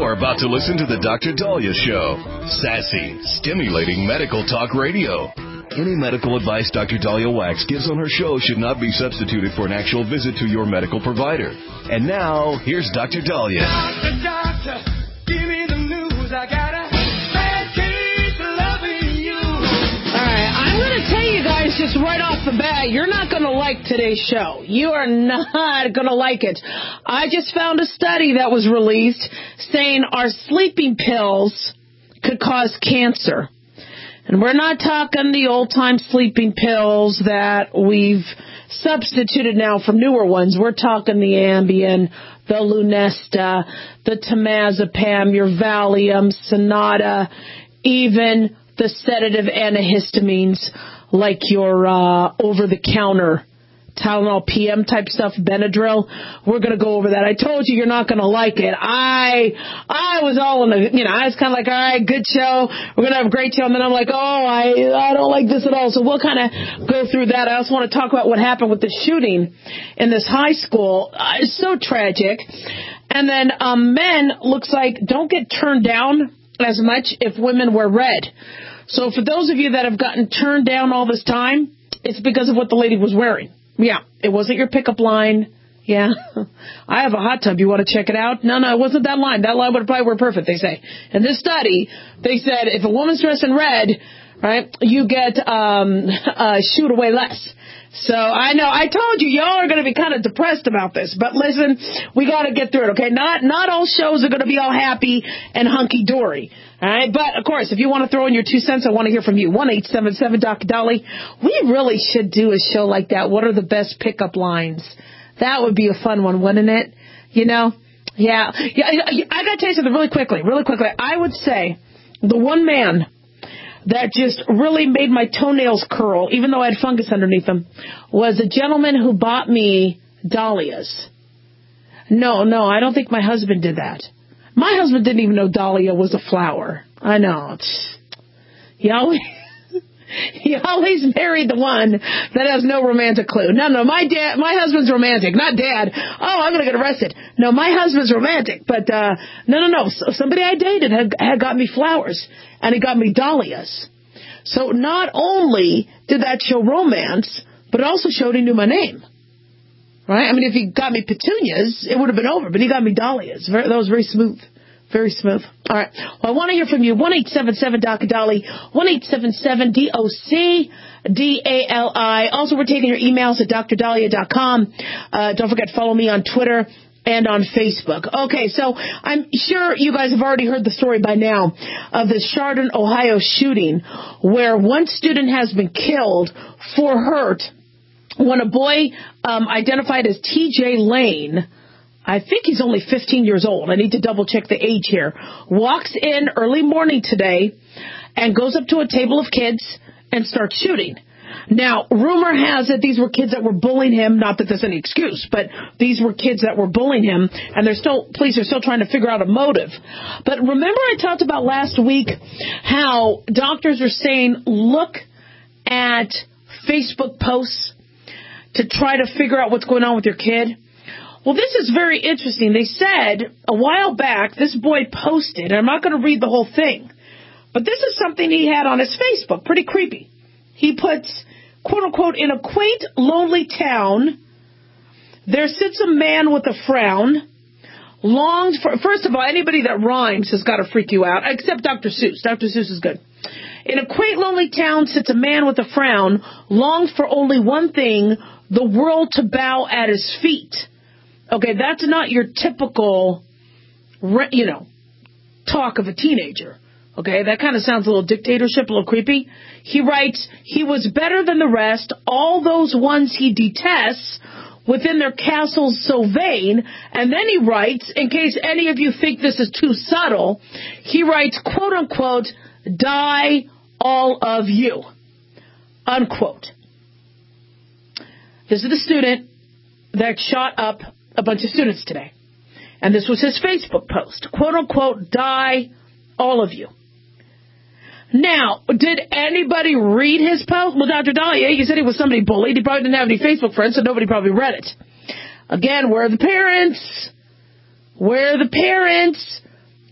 You're about to listen to the Dr. Daliah Show. Sassy, stimulating medical talk radio. Any medical advice Dr. Daliah Wax gives on her show should not be substituted for an actual visit to your medical provider. And now, here's Dr. Daliah. Doctor, give me the news. I got a bad case of loving you. All right, I'm going to tell you guys just right off the bat, you're not going to like today's show. You are not going to like it. I just found a study that was released saying our sleeping pills could cause cancer. And we're not talking the old-time sleeping pills that we've substituted now for newer ones. We're talking the Ambien, the Lunesta, the Temazepam, your Valium, Sonata, even the sedative antihistamines like your over-the-counter Tylenol PM type stuff, Benadryl. We're going to go over that. I told you you're not going to like it. I was all in the, I was kind of like, all right, good show. We're going to have a great show. And then I'm like, I don't like this at all. So we'll kind of go through that. I also want to talk about what happened with the shooting in this high school. It's so tragic. And then men, looks like, don't get turned down as much if women wear red. So for those of you that have gotten turned down all this time, it's because of what the lady was wearing. Yeah, it wasn't your pickup line. Yeah, I have a hot tub. You want to check it out? No, it wasn't that line. That line would probably work perfect, they say. In this study, they said if a woman's dressed in red, right, you get shoot away less. So I know, I told you, y'all are going to be kind of depressed about this. But listen, we got to get through it, okay? Not all shows are going to be all happy and hunky-dory. All right, but, of course, if you want to throw in your 2 cents, I want to hear from you. 1-877-Dr. We really should do a show like that. What are the best pickup lines? That would be a fun one, wouldn't it? Yeah, I got to tell you something really quickly. I would say the one man that just really made my toenails curl, even though I had fungus underneath them, was a gentleman who bought me dahlias. No, I don't think my husband did that. My husband didn't even know dahlia was a flower. I know. He always married the one that has no romantic clue. No, my husband's romantic, not dad. Oh, I'm going to get arrested. No, my husband's romantic. But, no. Somebody I dated had got me flowers, and he got me dahlias. So not only did that show romance, but it also showed he knew my name. Right? I mean, if he got me petunias, it would have been over, but he got me dahlias. That was very smooth. Very smooth. All right. Well, I want to hear from you. 1-877-Dr. 1-877-DOC-DALI. Also, we're taking your emails at drdaliah.com. Don't forget, follow me on Twitter and on Facebook. Okay, so I'm sure you guys have already heard the story by now of the Chardon, Ohio shooting, where one student has been killed for hurt when a boy identified as T.J. Lane, I think he's only 15 years old. I need to double-check the age here. Walks in early morning today and goes up to a table of kids and starts shooting. Now, rumor has it these were kids that were bullying him. Not that there's any excuse, but these were kids that were bullying him, and police are still trying to figure out a motive. But remember I talked about last week how doctors are saying, look at Facebook posts to try to figure out what's going on with your kid? Well, this is very interesting. They said a while back, this boy posted, and I'm not going to read the whole thing, but this is something he had on his Facebook. Pretty creepy. He puts, quote unquote, in a quaint, lonely town, there sits a man with a frown, longs for, first of all, anybody that rhymes has got to freak you out, except Dr. Seuss. Dr. Seuss is good. In a quaint, lonely town sits a man with a frown, longs for only one thing, the world to bow at his feet. Okay, that's not your typical, talk of a teenager. Okay, that kind of sounds a little dictatorship, a little creepy. He writes, he was better than the rest, all those ones he detests, within their castles so vain. And then he writes, in case any of you think this is too subtle, he writes, quote unquote, die all of you, unquote. This is the student that shot up a bunch of students today. And this was his Facebook post, quote unquote, die all of you. Now, did anybody read his post? Well, Dr. Daliah, you said he was somebody bullied. He probably didn't have any Facebook friends, so nobody probably read it. Again, where are the parents? Where are the parents?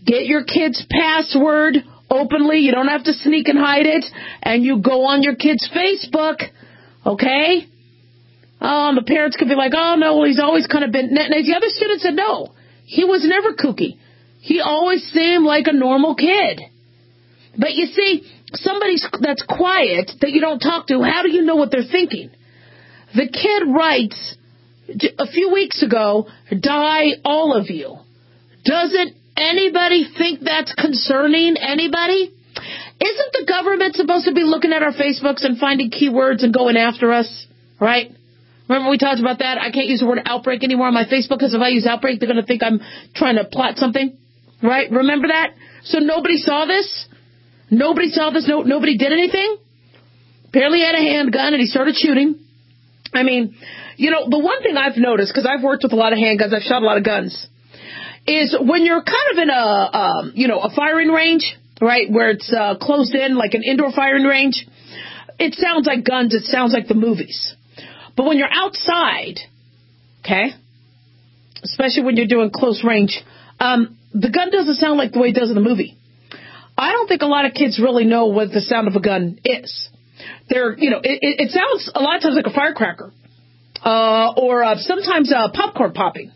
Get your kid's password openly. You don't have to sneak and hide it. And you go on your kid's Facebook. Okay? The parents could be like, oh, no, well, he's always kind of been... And the other student said, no, he was never kooky. He always seemed like a normal kid. But you see, somebody that's quiet, that you don't talk to, how do you know what they're thinking? The kid writes, a few weeks ago, die all of you. Doesn't anybody think that's concerning? Anybody? Isn't the government supposed to be looking at our Facebooks and finding keywords and going after us? Right? Remember we talked about that? I can't use the word outbreak anymore on my Facebook because if I use outbreak, they're going to think I'm trying to plot something. Right? Remember that? So nobody saw this? Nobody saw this? Nobody did anything? Apparently he had a handgun and he started shooting. I mean, you know, the one thing I've noticed, because I've worked with a lot of handguns, I've shot a lot of guns, is when you're kind of in a firing range, right, where it's closed in, like an indoor firing range, it sounds like guns, it sounds like the movies. But when you're outside, okay, especially when you're doing close range, the gun doesn't sound like the way it does in the movie. I don't think a lot of kids really know what the sound of a gun is. It sounds a lot of times like a firecracker, or sometimes popcorn popping.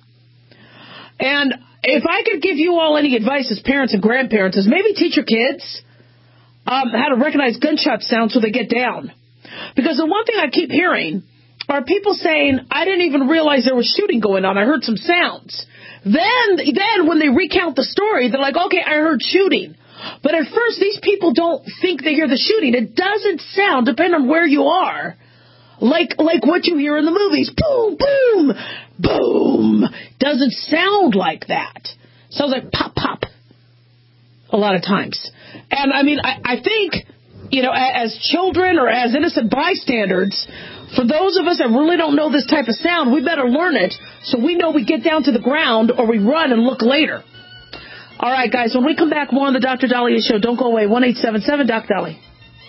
And if I could give you all any advice as parents and grandparents, is maybe teach your kids how to recognize gunshot sounds so they get down. Because the one thing I keep hearing are people saying, I didn't even realize there was shooting going on. I heard some sounds. Then when they recount the story, they're like, okay, I heard shooting. But at first, these people don't think they hear the shooting. It doesn't sound, depending on where you are, like what you hear in the movies. Boom, boom, boom. Doesn't sound like that. Sounds like pop, pop a lot of times. And, I mean, I think, you know, as children or as innocent bystanders, for those of us that really don't know this type of sound, we better learn it so we know we get down to the ground or we run and look later. All right, guys, when we come back, more on the Dr. Daliah Show. Don't go away. 1-877-DOC-DOLLY.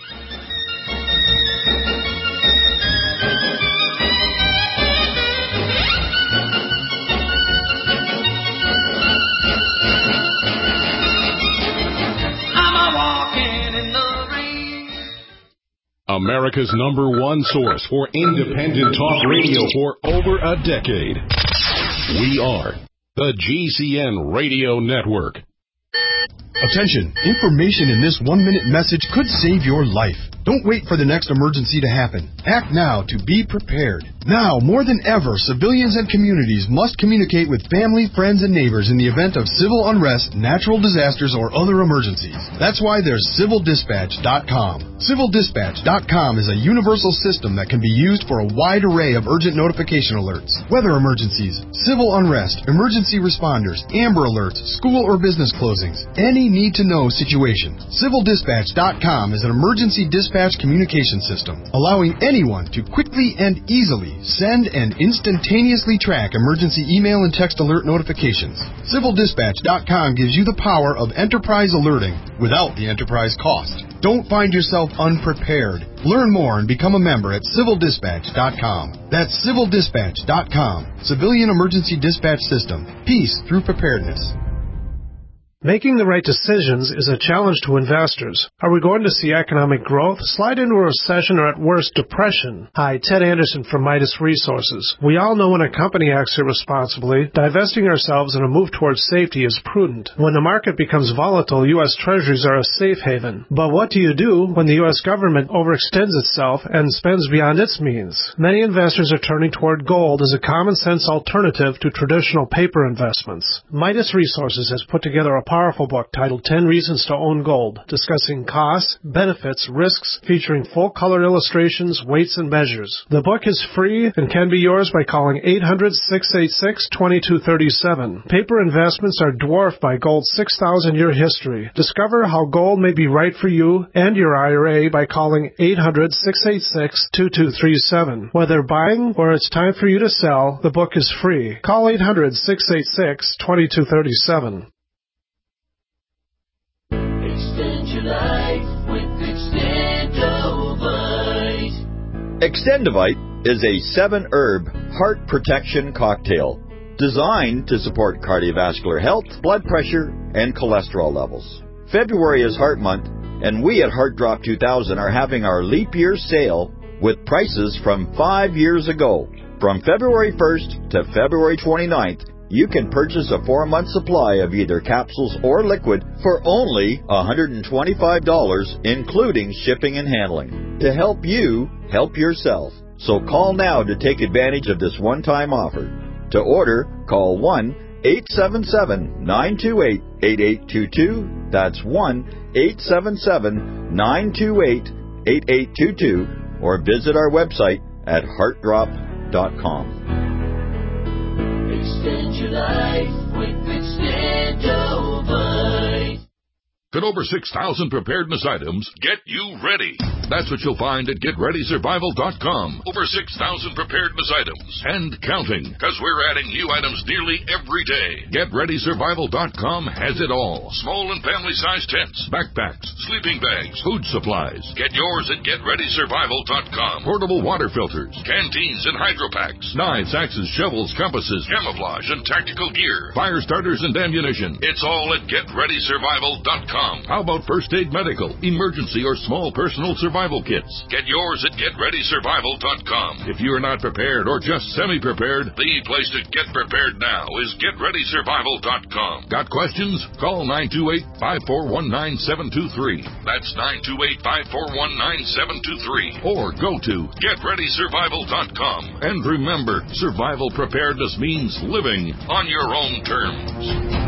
America's #1 source for independent talk radio for over a decade. We are the GCN Radio Network. Attention, information in this 1-minute message could save your life. Don't wait for the next emergency to happen. Act now to be prepared. Now, more than ever, civilians and communities must communicate with family, friends, and neighbors in the event of civil unrest, natural disasters, or other emergencies. That's why there's CivilDispatch.com. CivilDispatch.com is a universal system that can be used for a wide array of urgent notification alerts, weather emergencies, civil unrest, emergency responders, Amber Alerts, school or business closings, any need-to-know situation. CivilDispatch.com is an emergency dispatch communication system, allowing anyone to quickly and easily send and instantaneously track emergency email and text alert notifications. CivilDispatch.com gives you the power of enterprise alerting without the enterprise cost. Don't find yourself unprepared. Learn more and become a member at CivilDispatch.com. That's CivilDispatch.com. Civilian Emergency Dispatch System. Peace through preparedness. Making the right decisions is a challenge to investors. Are we going to see economic growth, slide into a recession, or at worst, depression? Hi, Ted Anderson from Midas Resources. We all know when a company acts irresponsibly, divesting ourselves in a move towards safety is prudent. When the market becomes volatile, U.S. Treasuries are a safe haven. But what do you do when the U.S. government overextends itself and spends beyond its means? Many investors are turning toward gold as a common-sense alternative to traditional paper investments. Midas Resources has put together a powerful book titled 10 Reasons to Own Gold, discussing costs, benefits, risks, featuring full-color illustrations, weights, and measures. The book is free and can be yours by calling 800-686-2237. Paper investments are dwarfed by gold's 6,000-year history. Discover how gold may be right for you and your IRA by calling 800-686-2237. Whether buying or it's time for you to sell, the book is free. Call 800-686-2237. Extend your life with Extendovite. Extendovite is a 7-herb heart protection cocktail designed to support cardiovascular health, blood pressure, and cholesterol levels. February is Heart Month, and we at Heart Drop 2000 are having our leap year sale with prices from 5 years ago. From February 1st to February 29th, you can purchase a 4-month supply of either capsules or liquid for only $125, including shipping and handling, to help you help yourself. So call now to take advantage of this one-time offer. To order, call 1-877-928-8822. That's 1-877-928-8822. Or visit our website at heartdrop.com. Extend your life with Extendovite. Get over 6,000 preparedness items. Get you ready. That's what you'll find at GetReadySurvival.com. Over 6,000 preparedness items and counting, because we're adding new items nearly every day. GetReadySurvival.com has it all. Small and family-sized tents, backpacks, sleeping bags, food supplies. Get yours at GetReadySurvival.com. Portable water filters, canteens and hydropacks, knives, axes, shovels, compasses, camouflage and tactical gear, fire starters and ammunition. It's all at GetReadySurvival.com. How about first aid medical, emergency, or small personal survival kits? Get yours at GetReadySurvival.com. If you're not prepared or just semi-prepared, the place to get prepared now is GetReadySurvival.com. Got questions? Call 928-541-9723. That's 928-541-9723. Or go to GetReadySurvival.com. And remember, survival preparedness means living on your own terms.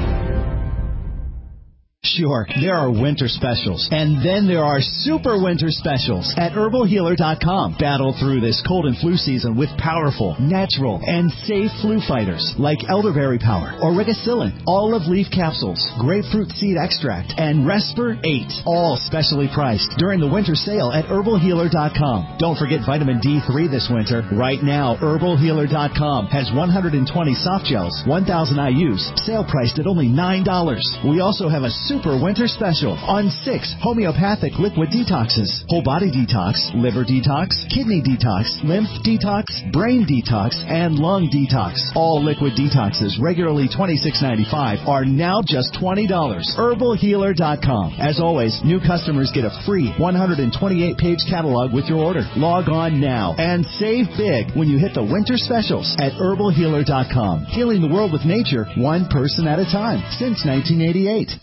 Sure, there are winter specials, and then there are super winter specials at HerbalHealer.com. Battle through this cold and flu season with powerful, natural, and safe flu fighters like Elderberry Power, Origicillin, olive leaf capsules, grapefruit seed extract, and Resper 8, all specially priced during the winter sale at HerbalHealer.com. Don't forget vitamin D3 this winter. Right now, HerbalHealer.com has 120 soft gels, 1,000 IUs, sale priced at only $9. We also have a super winter special on 6 homeopathic liquid detoxes: whole body detox, liver detox, kidney detox, lymph detox, brain detox, and lung detox. All liquid detoxes, regularly $26.95, are now just $20. HerbalHealer.com. As always, new customers get a free 128-page catalog with your order. Log on now and save big when you hit the winter specials at HerbalHealer.com. Healing the world with nature, one person at a time, since 1988.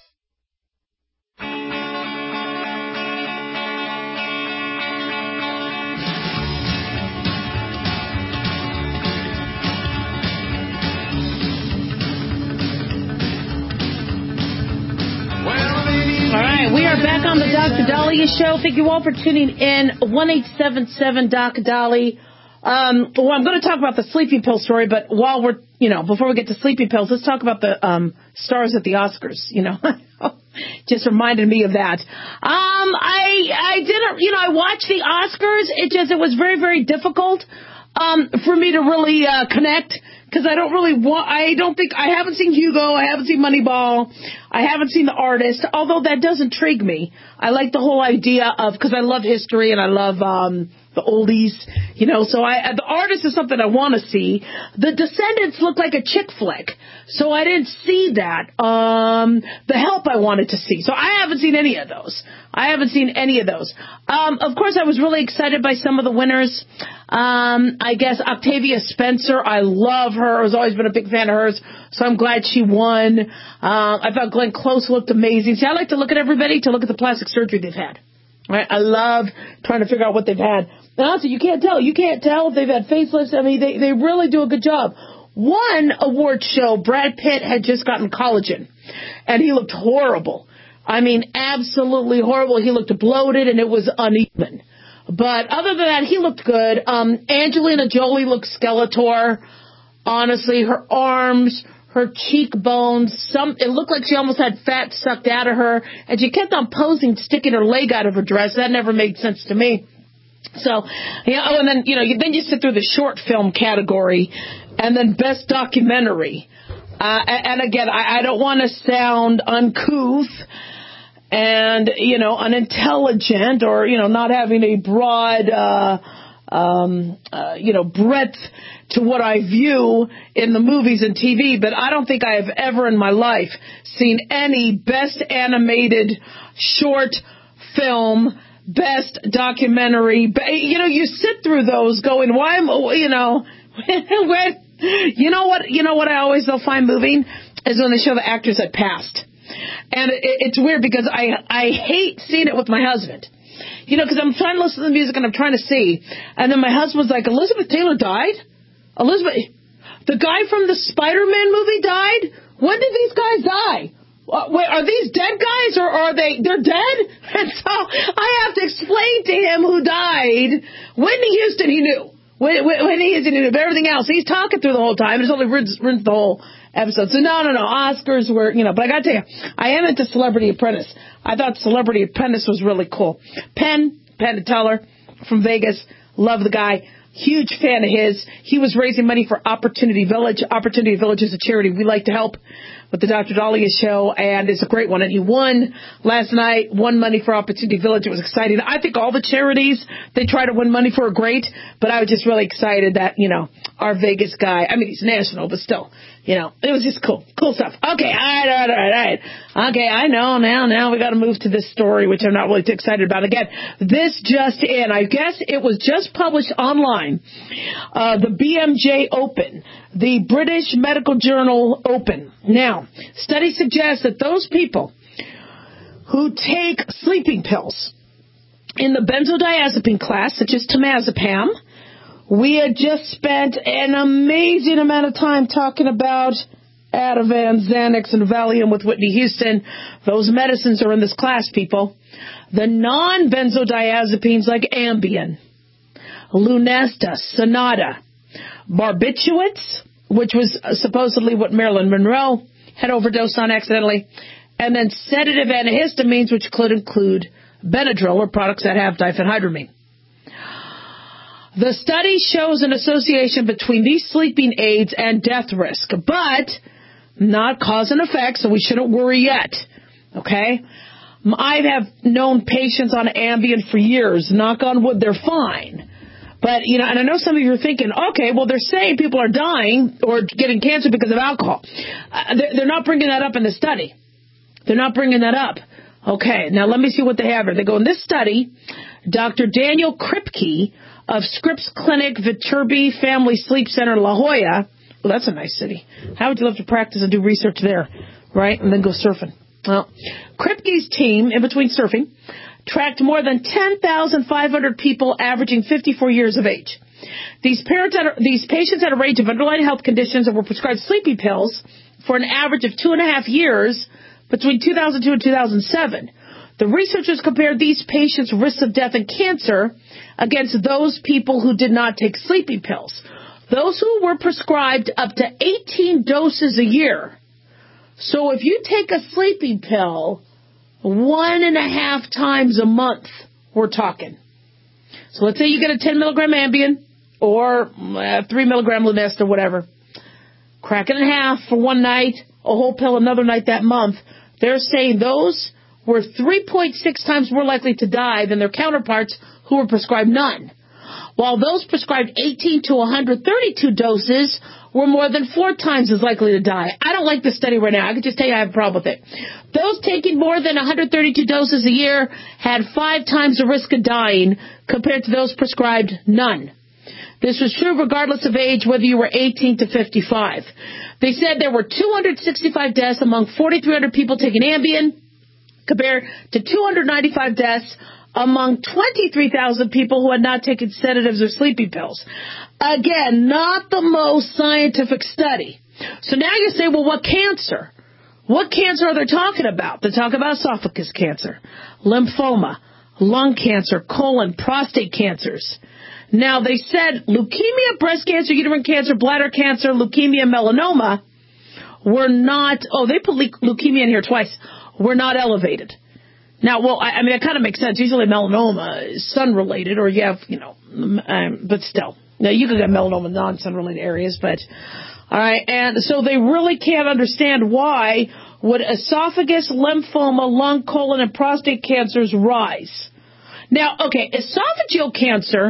We are back on the Dr. Dahlia Show. Thank you all for tuning in. 1-877-Doc-Dolly. I'm going to talk about the sleeping pill story, but while we're, before we get to sleeping pills, let's talk about the stars at the Oscars. Just reminded me of that. I didn't, I watched the Oscars. It was very, very difficult for me to really connect. Because I haven't seen Hugo, I haven't seen Moneyball, I haven't seen The Artist, although that does intrigue me. I like the whole idea of, because I love history and I love the oldies, so The Artist is something I want to see. The Descendants look like a chick flick, so I didn't see that. The Help I wanted to see, so I haven't seen any of those. Of course, I was really excited by some of the winners. I guess Octavia Spencer, I love her. I've always been a big fan of hers, so I'm glad she won. I thought Glenn Close looked amazing. See, I like to look at everybody to look at the plastic surgery they've had. Right? I love trying to figure out what they've had. And honestly, you can't tell. You can't tell if they've had facelifts. I mean, they really do a good job. One award show, Brad Pitt had just gotten collagen, and he looked horrible. I mean, absolutely horrible. He looked bloated, and it was uneven. But other than that, he looked good. Angelina Jolie looked Skeletor. Honestly, her arms, her cheekbones, it looked like she almost had fat sucked out of her. And she kept on posing, sticking her leg out of her dress. That never made sense to me. So, and then, then you sit through the short film category and then best documentary. And again, I don't want to sound uncouth and, unintelligent or, not having a broad, breadth to what I view in the movies and TV, but I don't think I have ever in my life seen any best animated short film, best documentary. You sit through those going, why am, you know what I always find moving is when they show the actors that passed. And it's weird because I hate seeing it with my husband. Because I'm trying to listen to the music and I'm trying to see. And then my husband's like, Elizabeth Taylor died? The guy from the Spider-Man movie died? When did these guys die? Wait, are these dead guys or are they're dead? And so I have to explain to him who died. Whitney Houston, he knew. Whitney Houston, he knew. But everything else, he's talking through the whole time. It's only rinsed the whole episode. So no. Oscars were, but I got to tell you, I am into Celebrity Apprentice. I thought Celebrity Apprentice was really cool. Penn Teller from Vegas. Love the guy. Huge fan of his. He was raising money for Opportunity Village. Opportunity Village is a charity we like to help with the Dr. Dahlia show, and it's a great one. And he won last night, won money for Opportunity Village. It was exciting. I think all the charities they try to win money for are great, but I was just really excited that, our Vegas guy, I mean, he's national, but still, it was just cool. Cool stuff. Okay, all right. Okay, I know now we got to move to this story, which I'm not really too excited about. Again, this just in, I guess it was just published online, the BMJ Open, the British Medical Journal Open. Now, studies suggest that those people who take sleeping pills in the benzodiazepine class, such as temazepam, we had just spent an amazing amount of time talking about Ativan, Xanax, and Valium with Whitney Houston. Those medicines are in this class, people. The non-benzodiazepines like Ambien, Lunesta, Sonata, barbiturates, which was supposedly what Marilyn Monroe had overdosed on accidentally, and then sedative antihistamines, which could include Benadryl or products that have diphenhydramine. The study shows an association between these sleeping aids and death risk, but not cause and effect, so we shouldn't worry yet. Okay? I have known patients on Ambien for years. Knock on wood, they're fine. But, and I know some of you are thinking, okay, well, they're saying people are dying or getting cancer because of alcohol. They're not bringing that up in the study. They're not bringing that up. Okay, now let me see what they have here. They go, in this study, Dr. Daniel Kripke of Scripps Clinic, Viterbi Family Sleep Center, La Jolla. Well, that's a nice city. How would you love to practice and do research there, right? And then go surfing. Well, Kripke's team, in between surfing, tracked more than 10,500 people averaging 54 years of age. These patients had a range of underlying health conditions and were prescribed sleeping pills for an average of 2.5 years between 2002 and 2007. The researchers compared these patients' risks of death and cancer against those people who did not take sleeping pills. Those who were prescribed up to 18 doses a year. So if you take a sleeping pill 1.5 times a month, we're talking. So let's say you get a 10 milligram Ambien or 3 milligram Lunesta, whatever. Crack it in half for one night, a whole pill another night that month. They're saying those were 3.6 times more likely to die than their counterparts who were prescribed none. While those prescribed 18 to 132 doses were more than 4 times as likely to die. I don't like this study right now. I can just tell you I have a problem with it. Those taking more than 132 doses a year had 5 times the risk of dying compared to those prescribed none. This was true regardless of age, whether you were 18 to 55. They said there were 265 deaths among 4,300 people taking Ambien, compared to 295 deaths among 23,000 people who had not taken sedatives or sleeping pills. Again, not the most scientific study. So now you say, well, what cancer? What cancer are they talking about? They talk about esophagus cancer, lymphoma, lung cancer, colon, prostate cancers. Now, they said leukemia, breast cancer, uterine cancer, bladder cancer, leukemia, melanoma were not, they put leukemia in here twice, were not elevated. Now, well, I mean, that kind of makes sense. Usually melanoma is sun-related, or you have, but still. Now, you could get melanoma in non-sun-related areas, but, all right. And so they really can't understand why would esophagus, lymphoma, lung, colon, and prostate cancers rise. Now, okay, esophageal cancer,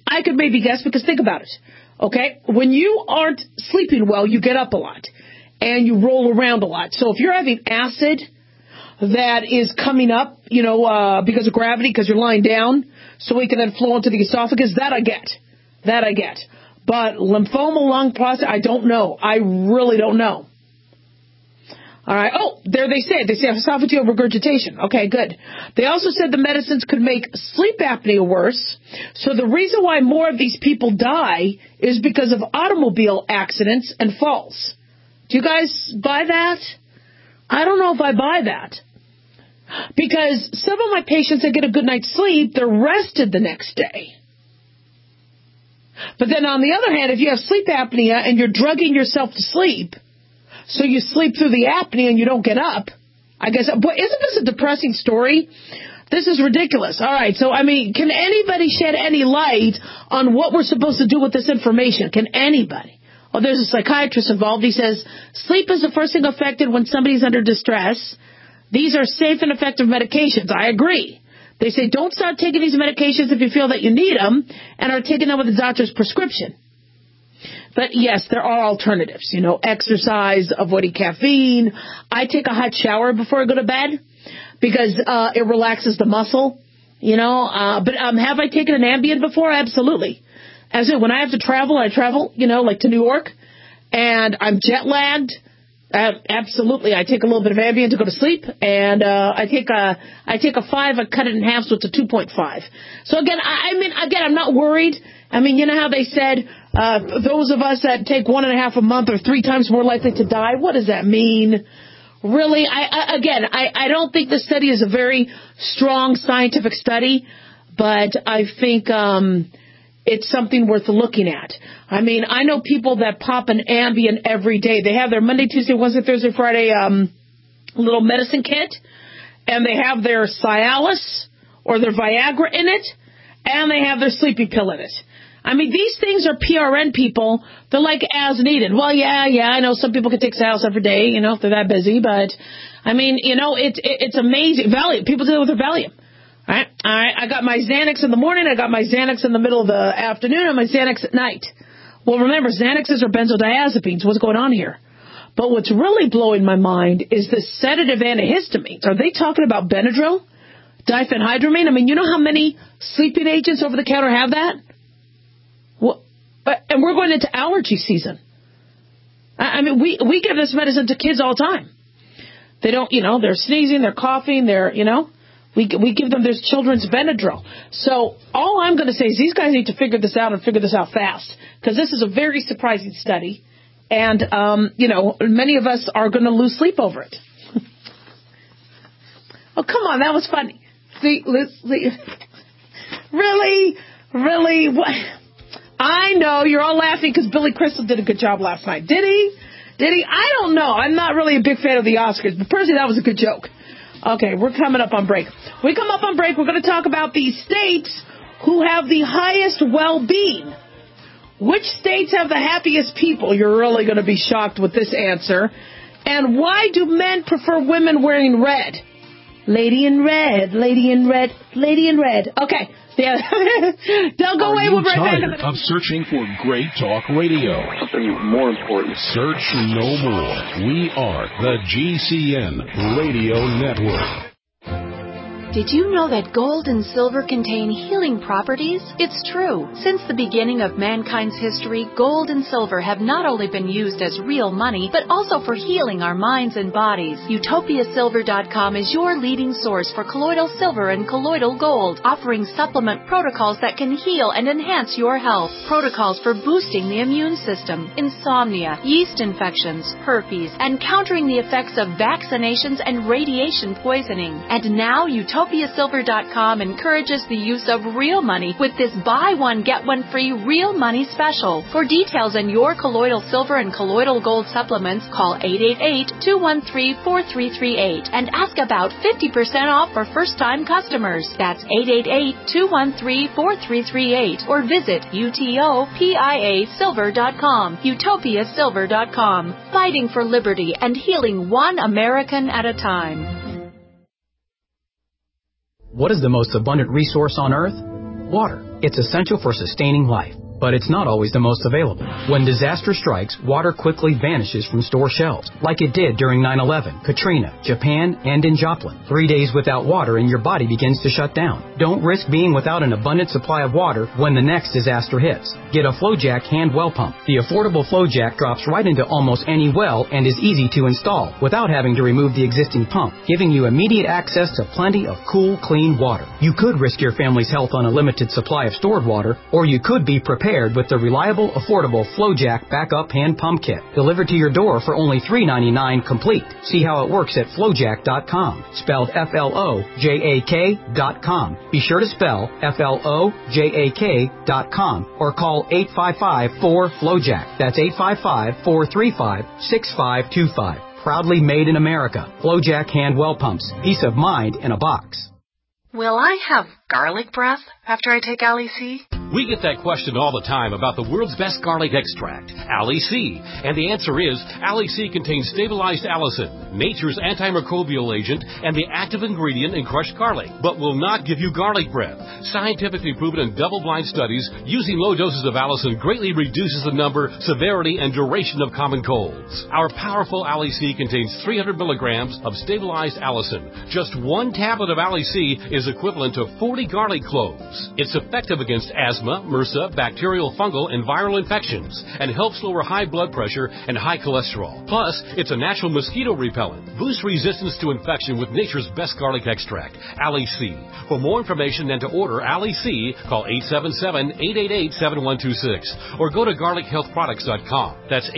I could maybe guess, because think about it. Okay? When you aren't sleeping well, you get up a lot and you roll around a lot. So if you're having acid that is coming up, because of gravity, because you're lying down, so it can then flow into the esophagus, that I get. But lymphoma, lung, prostate, I don't know. I really don't know. All right. Oh, there they say esophageal regurgitation. Okay, good. They also said the medicines could make sleep apnea worse. So the reason why more of these people die is because of automobile accidents and falls. Do you guys buy that? I don't know if I buy that. Because some of my patients that get a good night's sleep, they're rested the next day. But then on the other hand, if you have sleep apnea and you're drugging yourself to sleep, so you sleep through the apnea and you don't get up, I guess, boy, isn't this a depressing story? This is ridiculous. All right, so, can anybody shed any light on what we're supposed to do with this information? Can anybody? Oh, there's a psychiatrist involved. He says, sleep is the first thing affected when somebody's under distress. These are safe and effective medications. I agree. They say don't start taking these medications if you feel that you need them and are taking them with a doctor's prescription. But, yes, there are alternatives. Exercise, avoiding caffeine. I take a hot shower before I go to bed because it relaxes the muscle, But have I taken an Ambien before? Absolutely. As in, when I have to travel, I travel, like to New York, and I'm jet-lagged. Absolutely. I take a little bit of Ambien to go to sleep, and I take a 5, I cut it in half, so it's a 2.5. So again, I'm not worried. You know how they said those of us that take 1.5 a month are 3 times more likely to die? What does that mean? Really? I don't think the study is a very strong scientific study, but I think it's something worth looking at. I know people that pop an Ambien every day. They have their Monday, Tuesday, Wednesday, Thursday, Friday little medicine kit, and they have their Cialis or their Viagra in it, and they have their sleeping pill in it. These things are PRN people. They're like as needed. Well, yeah, I know some people can take Cialis every day, if they're that busy, but, it's amazing. Valium, people do it with their Valium. All right. I got my Xanax in the morning, I got my Xanax in the middle of the afternoon, and my Xanax at night. Well, remember, Xanaxes are benzodiazepines. What's going on here? But what's really blowing my mind is the sedative antihistamines. Are they talking about Benadryl? Diphenhydramine? You know how many sleeping agents over the counter have that? Well, and we're going into allergy season. We give this medicine to kids all the time. They don't, they're sneezing, they're coughing, we give them this children's Benadryl. So all I'm going to say is these guys need to figure this out and figure this out fast, because this is a very surprising study. And, many of us are going to lose sleep over it. Oh, come on, that was funny. See, really? What? I know you're all laughing because Billy Crystal did a good job last night. Did he? I don't know. I'm not really a big fan of the Oscars, but personally, that was a good joke. Okay, we're coming up on break. When we come up on break, we're going to talk about the states who have the highest well-being. Which states have the happiest people? You're really going to be shocked with this answer. And why do men prefer women wearing red? Lady in red, lady in red, lady in red. Okay. Yeah. Don't go away. We'll be right back. Of searching for great talk radio? Something more important. Search no more. We are the GCN Radio Network. Did you know that gold and silver contain healing properties? It's true. Since the beginning of mankind's history, gold and silver have not only been used as real money, but also for healing our minds and bodies. UtopiaSilver.com is your leading source for colloidal silver and colloidal gold, offering supplement protocols that can heal and enhance your health. Protocols for boosting the immune system, insomnia, yeast infections, herpes, and countering the effects of vaccinations and radiation poisoning. And now UtopiaSilver.com encourages the use of real money with this buy one, get one free real money special. For details on your colloidal silver and colloidal gold supplements, call 888-213-4338 and ask about 50% off for first-time customers. That's 888-213-4338 or visit UTOPIASilver.com. UtopiaSilver.com. Fighting for liberty and healing one American at a time. What is the most abundant resource on Earth? Water. It's essential for sustaining life, but it's not always the most available. When disaster strikes, water quickly vanishes from store shelves, like it did during 9/11, Katrina, Japan, and in Joplin. 3 days without water and your body begins to shut down. Don't risk being without an abundant supply of water when the next disaster hits. Get a FlowJack hand well pump. The affordable FlowJack drops right into almost any well and is easy to install without having to remove the existing pump, giving you immediate access to plenty of cool, clean water. You could risk your family's health on a limited supply of stored water, or you could be prepared with the reliable, affordable FlowJack Backup Hand Pump Kit, delivered to your door for only $3.99 complete. See how it works at FlowJack.com, spelled FLOJAK.com. Be sure to spell FLOJAK.com or call 855-4FlowJack. That's 855-435-6525. Proudly made in America. FlowJack hand well pumps. Peace of mind in a box. Will I have garlic breath after I take Ali-C? We get that question all the time about the world's best garlic extract, Ali-C. And the answer is, Ali-C contains stabilized allicin, nature's antimicrobial agent, and the active ingredient in crushed garlic, but will not give you garlic breath. Scientifically proven in double-blind studies, using low doses of allicin greatly reduces the number, severity, and duration of common colds. Our powerful Ali-C contains 300 milligrams of stabilized allicin. Just one tablet of Ali-C is equivalent to 40 garlic cloves. It's effective against asthma, MRSA, bacterial, fungal, and viral infections, and helps lower high blood pressure and high cholesterol. Plus, it's a natural mosquito repellent. Boost resistance to infection with nature's best garlic extract, Ali-C. For more information and to order Ali-C, call 877-888-7126 or go to garlichealthproducts.com. That's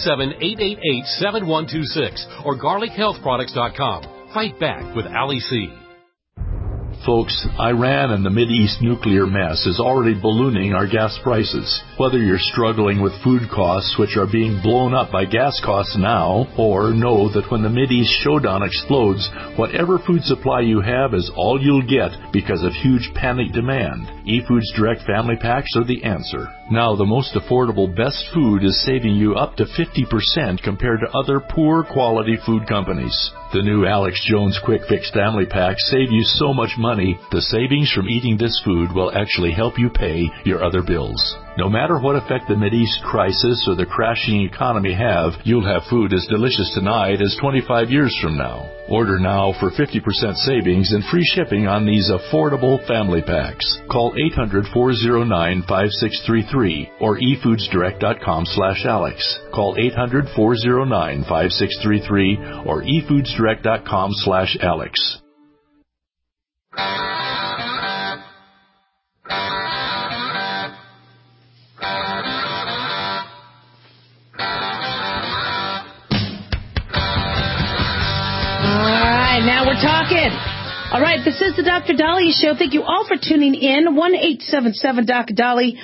877-888-7126 or garlichealthproducts.com. Fight back with Ali-C. Folks, Iran and the Mideast nuclear mess is already ballooning our gas prices. Whether you're struggling with food costs, which are being blown up by gas costs now, or know that when the Mideast showdown explodes, whatever food supply you have is all you'll get because of huge panic demand, eFoods Direct Family Packs are the answer. Now, the most affordable best food is saving you up to 50% compared to other poor quality food companies. The new Alex Jones Quick Fix Family Packs save you so much money, the savings from eating this food will actually help you pay your other bills. No matter what effect the Mideast crisis or the crashing economy have, you'll have food as delicious tonight as 25 years from now. Order now for 50% savings and free shipping on these affordable family packs. Call 800-409-5633 or efoodsdirect.com/Alex. Call 800-409-5633 or efoodsdirect.com/Alex. Now we're talking. All right, this is the Dr. Dahlia Show. Thank you all for tuning in. 1-877-Dr.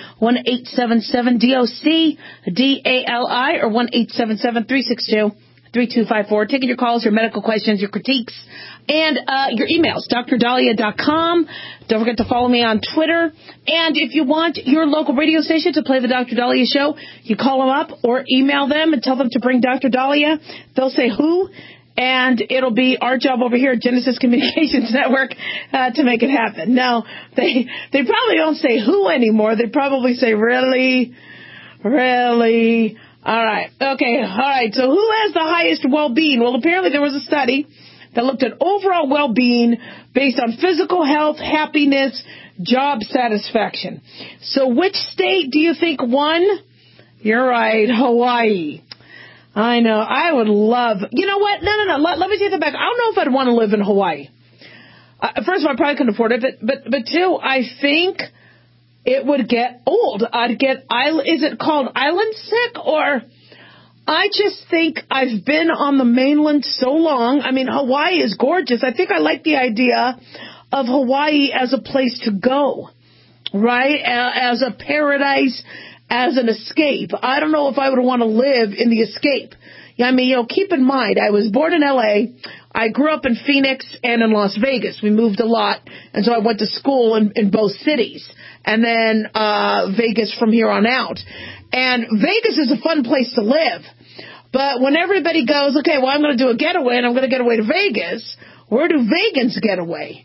1-877-DOC-DALI, or 1-877-362-3254. Taking your calls, your medical questions, your critiques, and your emails. drdahlia.com. Don't forget to follow me on Twitter. And if you want your local radio station to play the Dr. Dahlia Show, you call them up or email them and tell them to bring Dr. Dahlia. They'll say who. And it'll be our job over here at Genesis Communications Network to make it happen. No, they probably don't say who anymore. They probably say really. All right. Okay. All right. So who has the highest well-being? Well, apparently there was a study that looked at overall well-being based on physical health, happiness, job satisfaction. So which state do you think won? You're right, Hawaii. I know. I would love... You know what? No. Let me take that back. I don't know if I'd want to live in Hawaii. First of all, I probably couldn't afford it. But two, I think it would get old. I'd get... Is it called island sick? Or... I just think I've been on the mainland so long. I mean, Hawaii is gorgeous. I think I like the idea of Hawaii as a place to go. Right? As a paradise, as an escape. I don't know if I would want to live in the escape. I mean, keep in mind, I was born in L.A., I grew up in Phoenix and in Las Vegas. We moved a lot, and so I went to school in both cities, and then Vegas from here on out. And Vegas is a fun place to live. But when everybody goes, okay, well, I'm going to do a getaway, and I'm going to get away to Vegas, where do Vegans get away?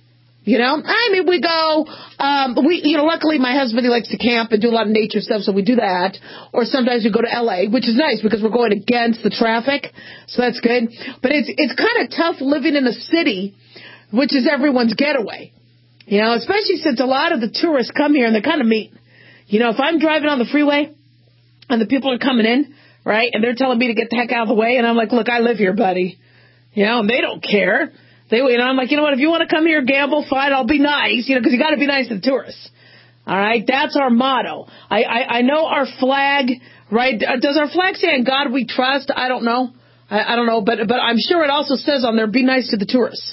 You know, I mean, we go, luckily my husband, he likes to camp and do a lot of nature stuff, so we do that. Or sometimes we go to LA, which is nice because we're going against the traffic, so that's good. But it's kind of tough living in a city, which is everyone's getaway. You know, especially since a lot of the tourists come here and they're kind of mean. You know, if I'm driving on the freeway and the people are coming in, right, and they're telling me to get the heck out of the way, and I'm like, look, I live here, buddy. You know, and they don't care. I'm like, you know what, if you want to come here, gamble, fine, I'll be nice, because you got to be nice to the tourists. All right, that's our motto. I know our flag, right? Does our flag say "In God We Trust"? I don't know. I don't know, but I'm sure it also says on there, "Be nice to the tourists."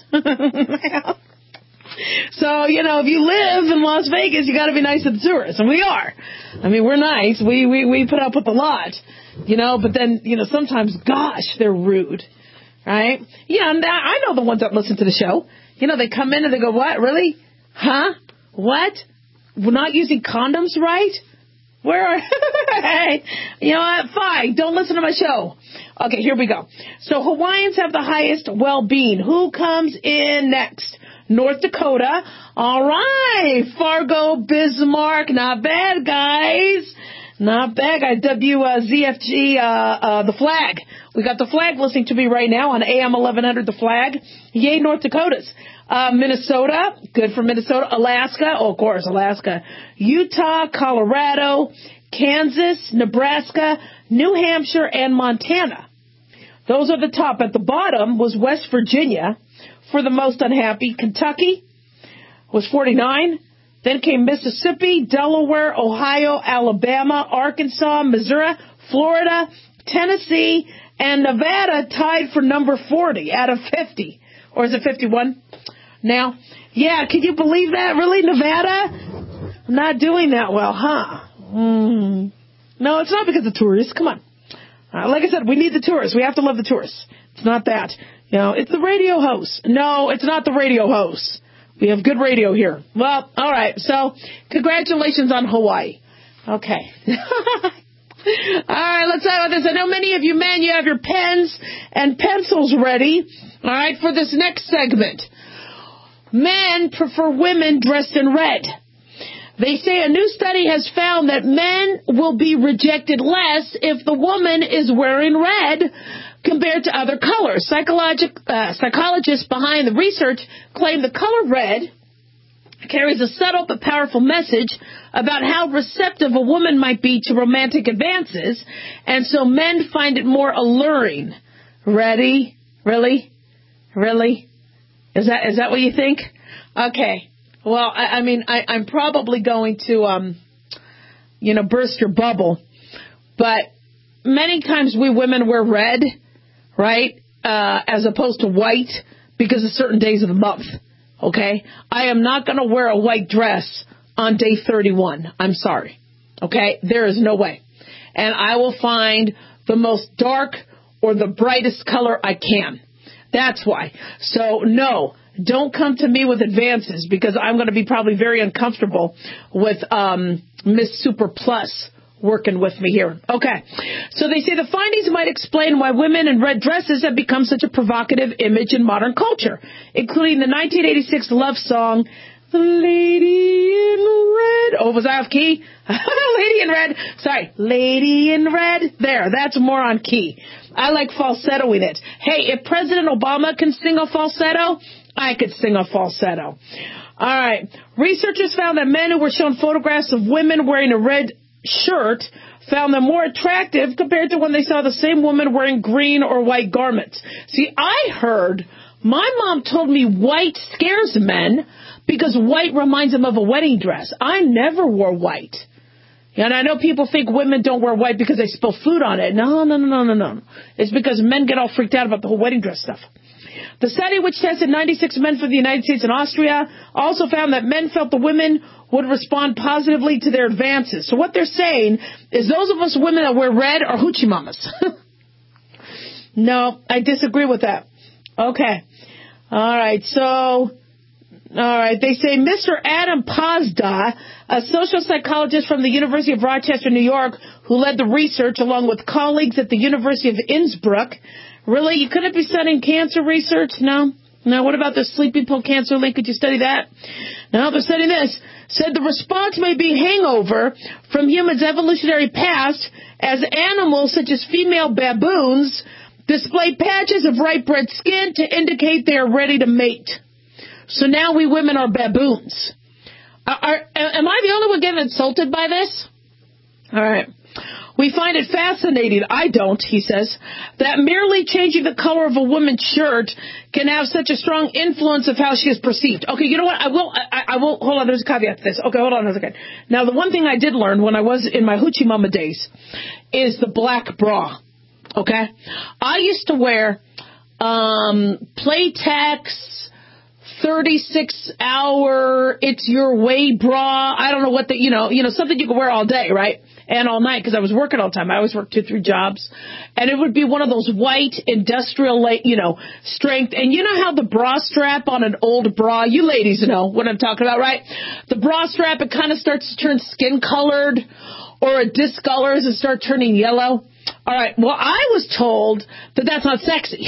So, if you live in Las Vegas, you got to be nice to the tourists, and we are. I mean, we're nice. We put up with a lot, but then, sometimes, gosh, they're rude. Right? Yeah, and I know the ones that listen to the show. They come in and they go, what? Really? Huh? What? We're not using condoms, right? Where are... Hey, you know what? Fine. Don't listen to my show. Okay, here we go. So Hawaiians have the highest well-being. Who comes in next? North Dakota. All right. Fargo, Bismarck. Not bad, guys. Not bad. I WZFG, the flag. We got the flag listening to me right now on AM 1100, the flag. Yay, North Dakotas. Minnesota, good for Minnesota. Alaska, of course, Alaska. Utah, Colorado, Kansas, Nebraska, New Hampshire, and Montana. Those are the top. At the bottom was West Virginia for the most unhappy. Kentucky was 49. Then came Mississippi, Delaware, Ohio, Alabama, Arkansas, Missouri, Florida, Tennessee, and Nevada tied for number 40 out of 50. Or is it 51 now? Yeah, can you believe that? Really, Nevada? Not doing that well, huh? No, it's not because of tourists. Come on. Like I said, we need the tourists. We have to love the tourists. It's not that. It's the radio hosts. No, it's not the radio hosts. We have good radio here. Well, all right. So, congratulations on Hawaii. Okay. All right, let's talk about this. I know many of you men, you have your pens and pencils ready, all right, for this next segment. Men prefer women dressed in red. They say a new study has found that men will be rejected less if the woman is wearing red compared to other colors. Psychologists behind the research claim the color red carries a subtle but powerful message about how receptive a woman might be to romantic advances, and so men find it more alluring. Ready? Really? Really? Is that what you think? Okay. Well, I'm probably going to, burst your bubble, but many times we women wear red, right, as opposed to white because of certain days of the month. Okay? I am not going to wear a white dress on day 31. I'm sorry. Okay? There is no way. And I will find the most dark or the brightest color I can. That's why. So, no, don't come to me with advances because I'm going to be probably very uncomfortable with Miss Super Plus working with me here. Okay. So they say the findings might explain why women in red dresses have become such a provocative image in modern culture, including the 1986 love song, The Lady in Red. Oh, was I off key? Lady in Red. Sorry. Lady in Red. There. That's more on key. I like falsettoing it. Hey, if President Obama can sing a falsetto, I could sing a falsetto. All right. Researchers found that men who were shown photographs of women wearing a red shirt found them more attractive compared to when they saw the same woman wearing green or white garments. See, I heard, my mom told me white scares men because white reminds them of a wedding dress. I never wore white. And I know people think women don't wear white because they spill food on it. No. It's because men get all freaked out about the whole wedding dress stuff. The study, which tested 96 men from the United States and Austria, also found that men felt the women would respond positively to their advances. So what they're saying is those of us women that wear red are hoochie mamas. No, I disagree with that. Okay. All right. They say Mr. Adam Pazda, a social psychologist from the University of Rochester, New York, who led the research along with colleagues at the University of Innsbruck. Really? You couldn't be studying cancer research? No? Now, what about the sleeping pill cancer link? Could you study that? Now, they're studying this. Said the response may be hangover from humans' evolutionary past as animals such as female baboons display patches of ripe red skin to indicate they are ready to mate. So now we women are baboons. Am I the only one getting insulted by this? All right. We find it fascinating, I don't, he says, that merely changing the color of a woman's shirt can have such a strong influence of how she is perceived. Okay, you know what? I will, hold on, there's a caveat to this. Okay, hold on a second. Now, the one thing I did learn when I was in my hoochie mama days is the black bra. Okay? I used to wear Playtex 36-hour It's Your Way bra. I don't know what the, something you can wear all day, right? And all night, because I was working all the time. I always worked 2-3 jobs. And it would be one of those white industrial, strength. And you know how the bra strap on an old bra, you ladies know what I'm talking about, right? The bra strap, it kind of starts to turn skin colored, or it discolors and start turning yellow. All right, well, I was told that that's not sexy.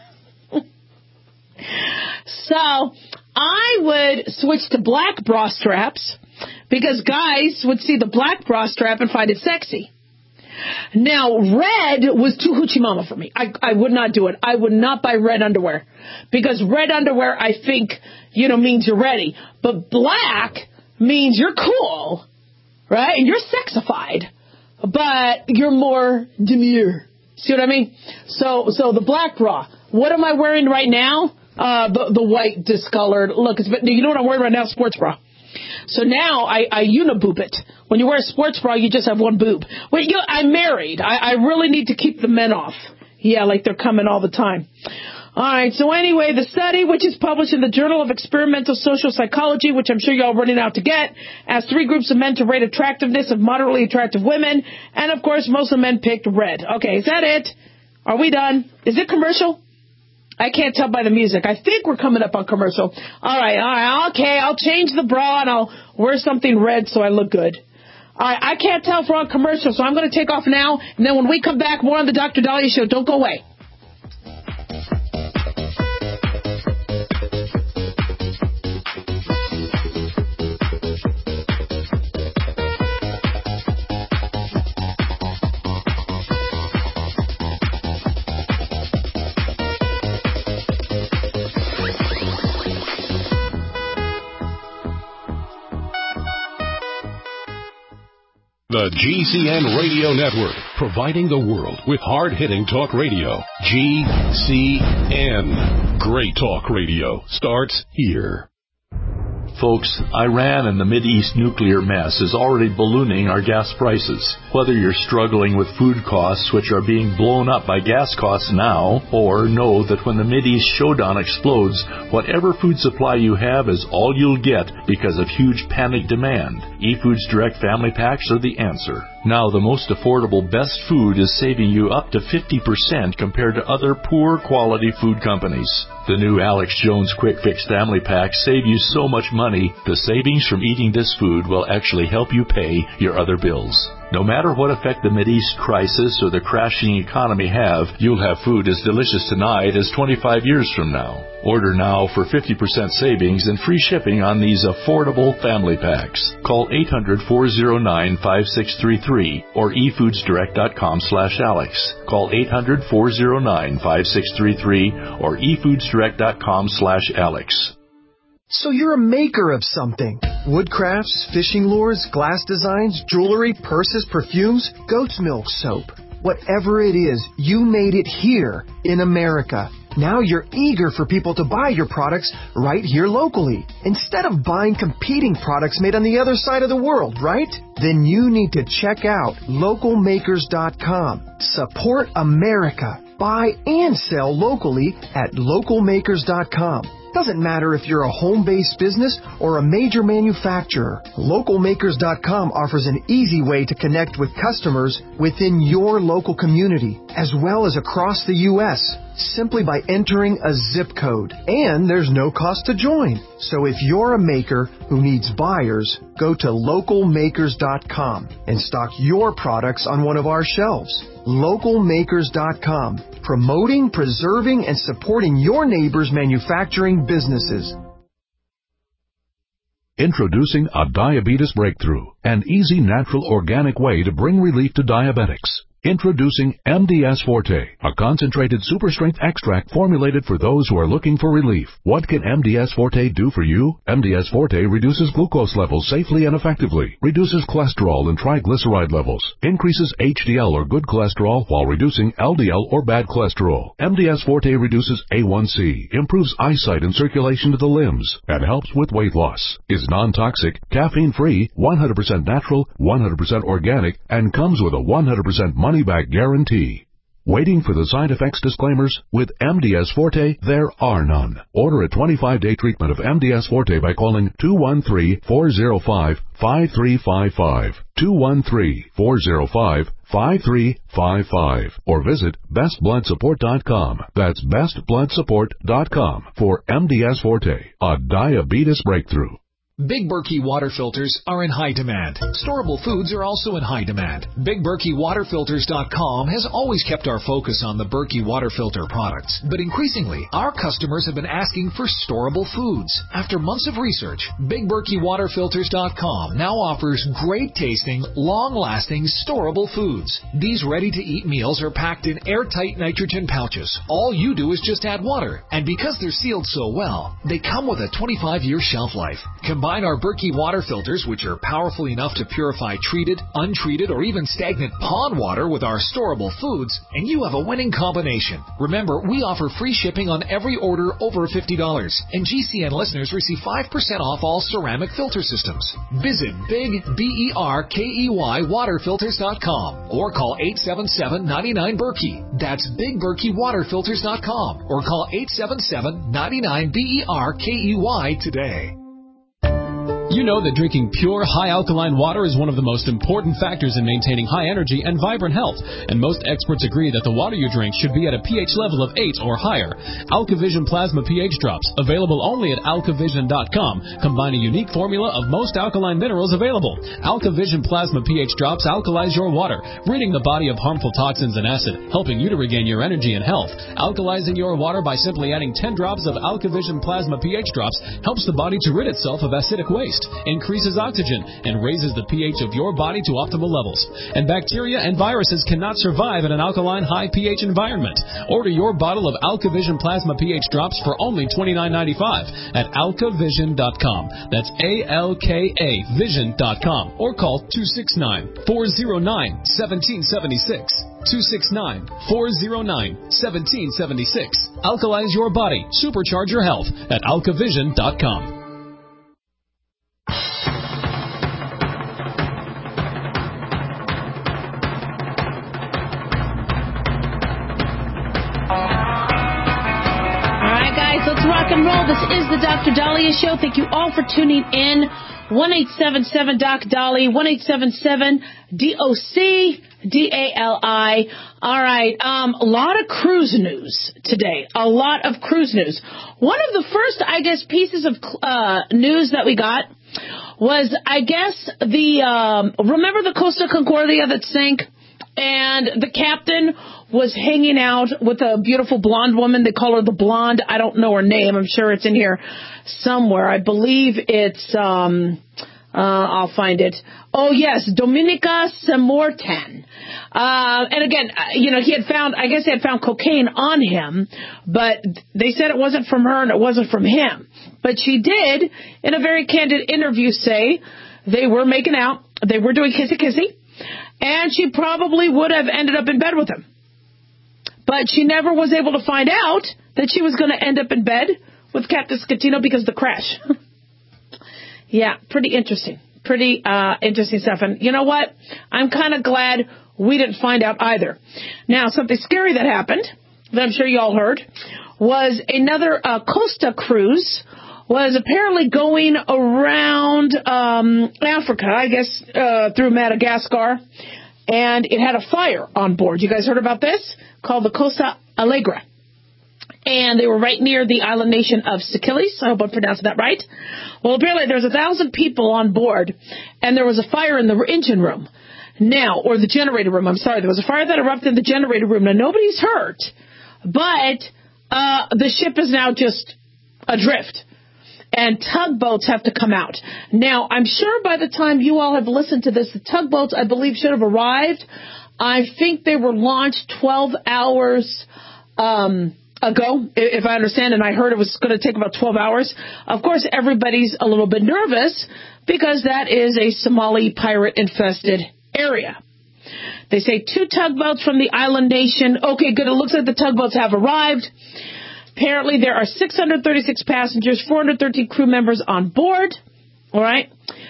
So I would switch to black bra straps, because guys would see the black bra strap and find it sexy. Now, red was too hoochie mama for me. I would not do it. I would not buy red underwear. Because red underwear, I think, means you're ready. But black means you're cool, right? And you're sexified. But you're more demure. See what I mean? So the black bra. What am I wearing right now? The white discolored. Look, you know what I'm wearing right now? Sports bra. So now I uniboob it. When you wear a sports bra, you just have one boob. Wait, I'm married. I really need to keep the men off. Yeah, like they're coming all the time. All right, so anyway, the study, which is published in the Journal of Experimental Social Psychology, which I'm sure you're all running out to get, asked 3 groups of men to rate attractiveness of moderately attractive women. And, of course, most of the men picked red. Okay, is that it? Are we done? Is it commercial? I can't tell by the music. I think we're coming up on commercial. All right, okay, I'll change the bra and I'll wear something red so I look good. All right, I can't tell if we're on commercial, so I'm going to take off now, and then when we come back, more on the Dr. Dahlia Show. Don't go away. The GCN Radio Network, providing the world with hard-hitting talk radio. GCN. Great talk radio starts here. Folks, Iran and the Mideast nuclear mess is already ballooning our gas prices. Whether you're struggling with food costs, which are being blown up by gas costs now, or know that when the Mideast showdown explodes, whatever food supply you have is all you'll get because of huge panic demand, eFoods Direct Family Packs are the answer. Now, the most affordable best food is saving you up to 50% compared to other poor quality food companies. The new Alex Jones Quick Fix Family Packs save you so much money, the savings from eating this food will actually help you pay your other bills. No matter what effect the Mideast crisis or the crashing economy have, you'll have food as delicious tonight as 25 years from now. Order now for 50% savings and free shipping on these affordable family packs. Call 800-409-5633 or efoodsdirect.com/Alex. Call 800-409-5633 or efoodsdirect.com/Alex. So you're a maker of something. Wood crafts, fishing lures, glass designs, jewelry, purses, perfumes, goat's milk soap. Whatever it is, you made it here in America. Now you're eager for people to buy your products right here locally, instead of buying competing products made on the other side of the world, right? Then you need to check out localmakers.com. Support America. Buy and sell locally at localmakers.com. Doesn't matter if you're a home-based business or a major manufacturer. Localmakers.com offers an easy way to connect with customers within your local community, as well as across the U.S., simply by entering a zip code. And there's no cost to join. So if you're a maker who needs buyers, go to localmakers.com and stock your products on one of our shelves. Localmakers.com. promoting, preserving, and supporting your neighbor's manufacturing businesses. Introducing a diabetes breakthrough, an easy, natural, organic way to bring relief to diabetics. Introducing MDS Forte, a concentrated super-strength extract formulated for those who are looking for relief. What can MDS Forte do for you? MDS Forte reduces glucose levels safely and effectively, reduces cholesterol and triglyceride levels, increases HDL or good cholesterol while reducing LDL or bad cholesterol. MDS Forte reduces A1C, improves eyesight and circulation to the limbs, and helps with weight loss. Is non-toxic, caffeine-free, 100% natural, 100% organic, and comes with a 100% money-back guarantee. Waiting for the side effects disclaimers? With MDS Forte, there are none. Order a 25-day treatment of MDS Forte by calling 213-405-5355, 213-405-5355, or visit bestbloodsupport.com. That's bestbloodsupport.com for MDS Forte, a diabetes breakthrough. Big Berkey water filters are in high demand. Storable foods are also in high demand. BigBerkeyWaterFilters.com has always kept our focus on the Berkey water filter products, but increasingly, our customers have been asking for storable foods. After months of research, BigBerkeyWaterFilters.com now offers great-tasting, long-lasting, storable foods. These ready-to-eat meals are packed in airtight nitrogen pouches. All you do is just add water, and because they're sealed so well, they come with a 25-year shelf life. Combine our Berkey water filters, which are powerful enough to purify treated, untreated, or even stagnant pond water with our storable foods, and you have a winning combination. Remember, we offer free shipping on every order over $50, and GCN listeners receive 5% off all ceramic filter systems. Visit BigBerkeyWaterFilters.com or call 877-99-BERKEY. That's BigBerkeyWaterFilters.com or call 877-99-BERKEY today. You know that drinking pure, high-alkaline water is one of the most important factors in maintaining high energy and vibrant health, and most experts agree that the water you drink should be at a pH level of 8 or higher. AlkaVision Plasma pH Drops, available only at alkavision.com, combine a unique formula of most alkaline minerals available. AlkaVision Plasma pH Drops alkalize your water, ridding the body of harmful toxins and acid, helping you to regain your energy and health. Alkalizing your water by simply adding 10 drops of AlkaVision Plasma pH Drops helps the body to rid itself of acidic waste, increases oxygen, and raises the pH of your body to optimal levels. And bacteria and viruses cannot survive in an alkaline high pH environment. Order your bottle of AlkaVision Plasma pH Drops for only $29.95 at alkavision.com. That's ALKA Vision.com or call 269-409-1776. 269-409-1776. Alkalize your body. Supercharge your health at alkavision.com. Rock and roll. This is the Dr. Daliah Show. Thank you all for tuning in. 1-877-DOC-DALI, 1-877-DOC-DALI. All right. A lot of cruise news today. A lot of cruise news. One of the first, I guess, pieces of news that we got was, I guess, remember the Costa Concordia that sank? And the captain was hanging out with a beautiful blonde woman. They call her the Blonde. I don't know her name. I'm sure it's in here somewhere. I believe it's, I'll find it. Oh, yes, Dominica Samortan. And again, he had found cocaine on him, but they said it wasn't from her and it wasn't from him. But she did, in a very candid interview, say they were making out, they were doing kissy-kissy, and she probably would have ended up in bed with him. But she never was able to find out that she was going to end up in bed with Captain Scatino because of the crash. Yeah, pretty interesting. Pretty interesting stuff. And you know what? I'm kind of glad we didn't find out either. Now, something scary that happened, that I'm sure you all heard, was another Costa cruise was apparently going around Africa, I guess, through Madagascar, and it had a fire on board. You guys heard about this? Called the Costa Allegra. And they were right near the island nation of Seychelles. I hope I'm pronouncing that right. Well, apparently there was 1,000 people on board, and there was a fire in the engine room. Now, or the generator room, I'm sorry. There was a fire that erupted in the generator room. Now, nobody's hurt, But the ship is now just adrift, and tugboats have to come out. Now, I'm sure by the time you all have listened to this, the tugboats, I believe, should have arrived. I think they were launched 12 hours ago, if I understand, and I heard it was going to take about 12 hours. Of course, everybody's a little bit nervous because that is a Somali pirate-infested area. They say 2 tugboats from the island nation. Okay, good. It looks like the tugboats have arrived. Apparently, there are 636 passengers, 413 crew members on board. All right.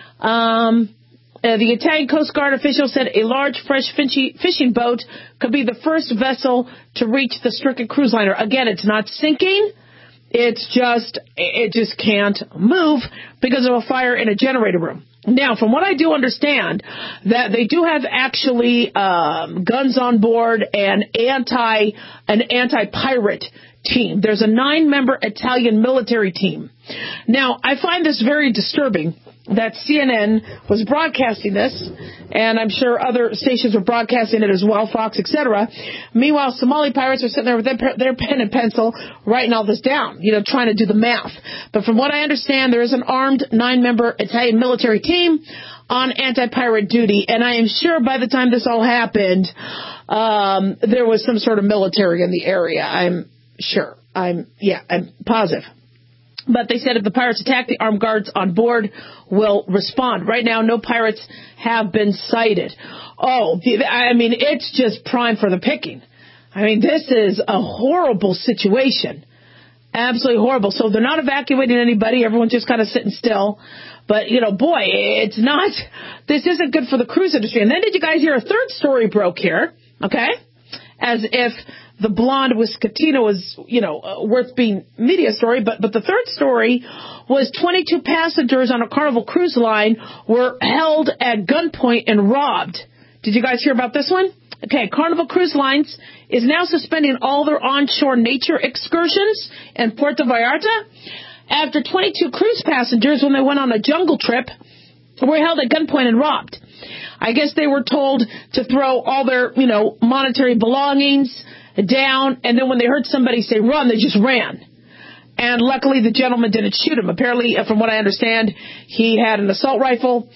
The Italian Coast Guard official said a large fresh fishing boat could be the first vessel to reach the stricken cruise liner. Again, it's not sinking. It just can't move because of a fire in a generator room. Now, from what I do understand, that they do have actually guns on board and an anti-pirate team. There's a 9-member Italian military team. Now, I find this very disturbing that CNN was broadcasting this, and I'm sure other stations were broadcasting it as well, Fox, etc. Meanwhile, Somali pirates are sitting there with their pen and pencil writing all this down, trying to do the math. But from what I understand, there is an armed 9-member Italian military team on anti-pirate duty, and I am sure by the time this all happened, there was some sort of military in the area. I'm sure. I'm positive. But they said if the pirates attack, the armed guards on board will respond. Right now, no pirates have been sighted. It's just prime for the picking. This is a horrible situation. Absolutely horrible. So they're not evacuating anybody. Everyone's just kind of sitting still. But, this isn't good for the cruise industry. And then did you guys hear a third story broke here? Okay. As if the blonde with Scatina was, worth being media story. But the third story was 22 passengers on a Carnival cruise line were held at gunpoint and robbed. Did you guys hear about this one? Okay, Carnival Cruise Lines is now suspending all their onshore nature excursions in Puerto Vallarta after 22 cruise passengers, when they went on a jungle trip, were held at gunpoint and robbed. I guess they were told to throw all their, monetary belongings down, and then when they heard somebody say run, they just ran. And luckily the gentleman didn't shoot him. Apparently, from what I understand, he had an assault rifle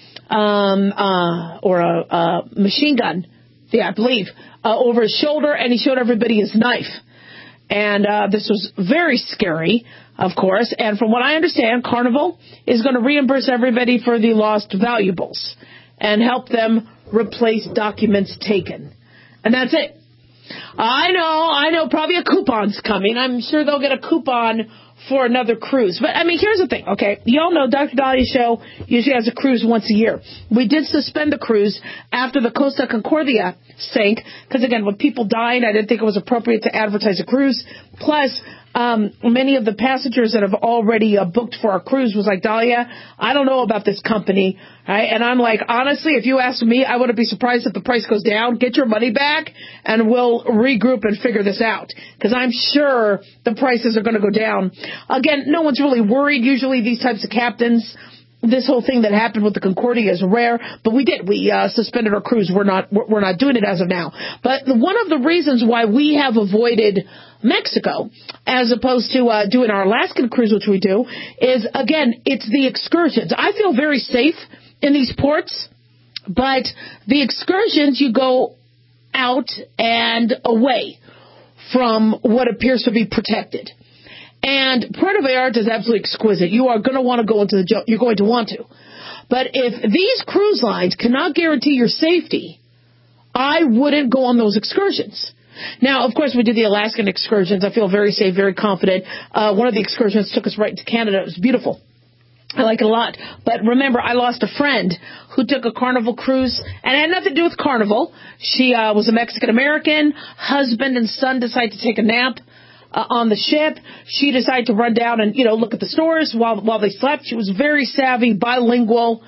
or a machine gun, I believe, over his shoulder, and he showed everybody his knife. And this was very scary, of course. And from what I understand, Carnival is going to reimburse everybody for the lost valuables and help them replace documents taken. And that's it. I know, probably a coupon's coming. I'm sure they'll get a coupon for another cruise. But, here's the thing, okay? You all know Dr. Dahlia's show usually has a cruise once a year. We did suspend the cruise after the Costa Concordia sank, because, again, when people died, I didn't think it was appropriate to advertise a cruise. Plus, many of the passengers that have already booked for our cruise was like, Dahlia, I don't know about this company. Right? And I'm like, honestly, if you ask me, I wouldn't be surprised if the price goes down. Get your money back, and we'll regroup and figure this out. Because I'm sure the prices are going to go down. Again, no one's really worried. Usually these types of captains, this whole thing that happened with the Concordia is rare, but we did. We suspended our cruise. We're not doing it as of now. But one of the reasons why we have avoided Mexico as opposed to doing our Alaskan cruise, which we do, is, again, it's the excursions. I feel very safe in these ports, but the excursions, you go out and away from what appears to be protected. And Puerto Vallarta is absolutely exquisite. You are going to want to go into you're going to want to. But if these cruise lines cannot guarantee your safety, I wouldn't go on those excursions. Now, of course, we did the Alaskan excursions. I feel very safe, very confident. One of the excursions took us right to Canada. It was beautiful. I like it a lot. But remember, I lost a friend who took a Carnival cruise, and it had nothing to do with Carnival. She was a Mexican-American. Husband and son decided to take a nap on the ship. She decided to run down and, look at the stores while they slept. She was very savvy, bilingual,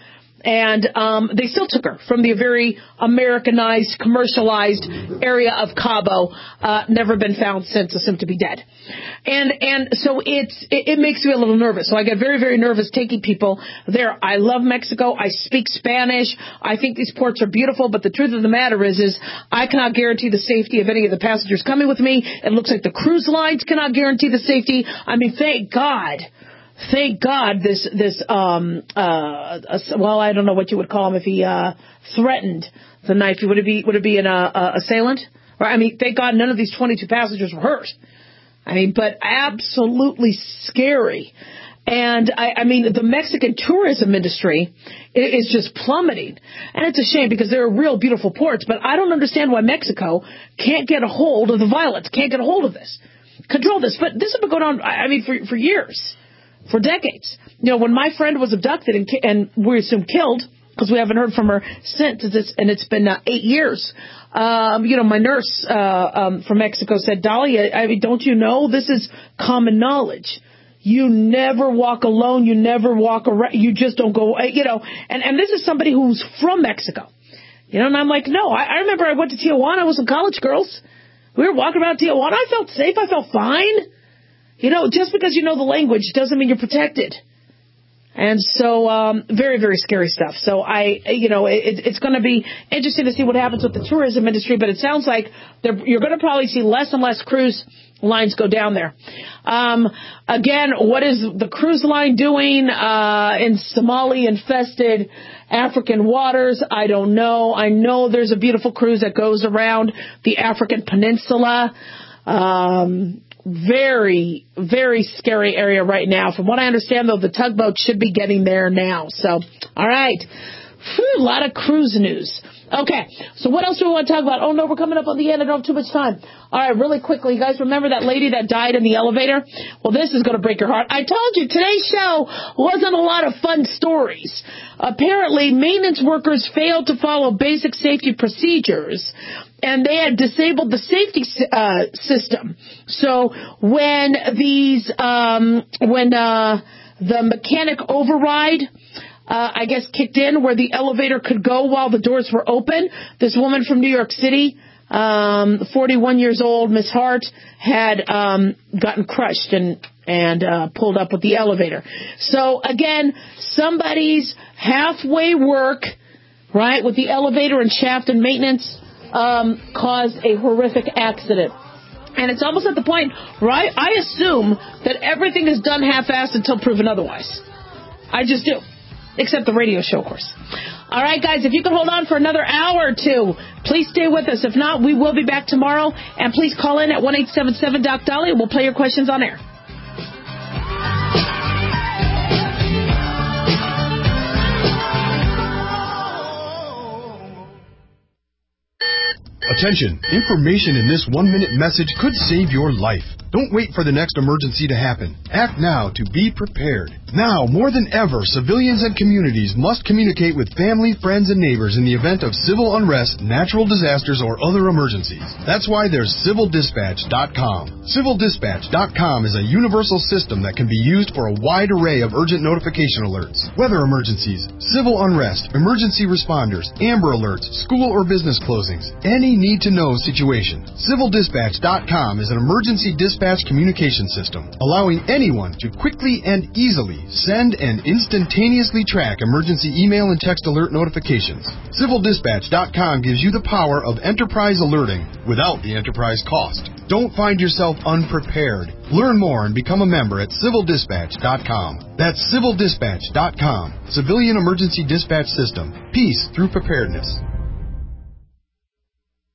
And they still took her from the very Americanized, commercialized area of Cabo. Never been found since, assumed to be dead. And so it makes me a little nervous. So I get very, very nervous taking people there. I love Mexico. I speak Spanish. I think these ports are beautiful. But the truth of the matter is I cannot guarantee the safety of any of the passengers coming with me. It looks like the cruise lines cannot guarantee the safety. I mean, thank God, this, well, I don't know what you would call him if he, threatened the knife. Would it be an, assailant? Or, I mean, thank God none of these 22 passengers were hurt. I mean, but absolutely scary. And I mean, the Mexican tourism industry is just plummeting. And it's a shame because they're real beautiful ports, but I don't understand why Mexico can't get a hold of the violence, can't get a hold of this, control this. But this has been going on, I mean, for years. For decades. You know, when my friend was abducted and we assume killed, because we haven't heard from her since, and it's been 8 years, you know, my nurse from Mexico said, Dahlia, I mean, don't you know, this is common knowledge. You never walk alone. You never walk around. You just don't go, you know, and this is somebody who's from Mexico. You know, and I'm like, no, I remember I went to Tijuana with some college girls. We were walking around Tijuana. I felt safe. I felt fine. You know, just because you know the language doesn't mean you're protected. And so, very, very scary stuff. So you know, it's going to be interesting to see what happens with the tourism industry, but it sounds like you're going to probably see less and less cruise lines go down there. Again, what is the cruise line doing, in Somali-infested African waters? I don't know. I know there's a beautiful cruise that goes around the African peninsula. Very, very scary area right now. From what I understand, though, the tugboat should be getting there now. So, all right. Whew, a lot of cruise news. Okay, so what else do we want to talk about? Oh, no, we're coming up on the end. I don't have too much time. All right, really quickly, you guys remember that lady that died in the elevator? Well, this is going to break your heart. I told you, today's show wasn't a lot of fun stories. Apparently, maintenance workers failed to follow basic safety procedures, and they had disabled the safety system. So when the mechanic override, I guess, kicked in where the elevator could go while the doors were open, this woman from New York City, 41 years old, Miss Hart, had gotten crushed and pulled up with the elevator. So, again, somebody's halfway work, right, with the elevator and shaft and maintenance caused a horrific accident. And it's almost at the point, right, I assume that everything is done half-assed until proven otherwise. I just do. Except the radio show, of course. All right, guys, if you can hold on for another hour or two, please stay with us. If not, we will be back tomorrow. And please call in at 1-877-DOC-DOLLY. We'll play your questions on air. Attention, information in this 1-minute message could save your life. Don't wait for the next emergency to happen. Act now to be prepared. Now, more than ever, civilians and communities must communicate with family, friends, and neighbors in the event of civil unrest, natural disasters, or other emergencies. That's why there's CivilDispatch.com. CivilDispatch.com is a universal system that can be used for a wide array of urgent notification alerts. Weather emergencies, civil unrest, emergency responders, Amber Alerts, school or business closings, any need-to-know situation. CivilDispatch.com is an emergency dispatch communication system, allowing anyone to quickly and easily send and instantaneously track emergency email and text alert notifications. CivilDispatch.com gives you the power of enterprise alerting without the enterprise cost. Don't find yourself unprepared. Learn more and become a member at CivilDispatch.com. That's CivilDispatch.com. Civilian Emergency Dispatch System. Peace through preparedness.